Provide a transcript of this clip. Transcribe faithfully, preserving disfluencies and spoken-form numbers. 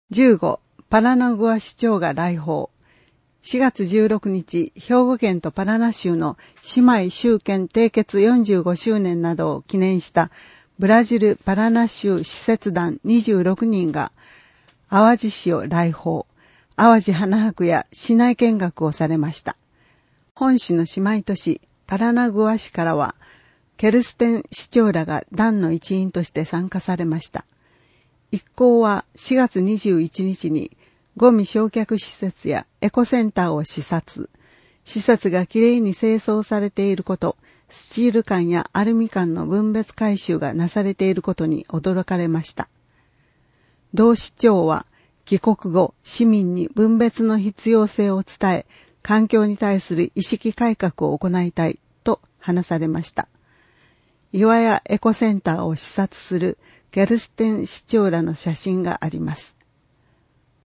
じゅうご、パラナグア市長が来訪。しがつじゅうろくにち、兵庫県とパラナ州の姉妹州県締結よんじゅうごしゅうねんなどを記念したブラジルパラナ州使節団にじゅうろくにんが淡路市を来訪、淡路花博や市内見学をされました。本市の姉妹都市パラナグア市からはケルステン市長らが団の一員として参加されました。一行はしがつにじゅういちにちにゴミ焼却施設やエコセンターを視察。施設がきれいに清掃されていること、スチール缶やアルミ缶の分別回収がなされていることに驚かれました。同市長は帰国後、市民に分別の必要性を伝え、環境に対する意識改革を行いたいと話されました。岩やエコセンターを視察するゲルステン市長らの写真があります。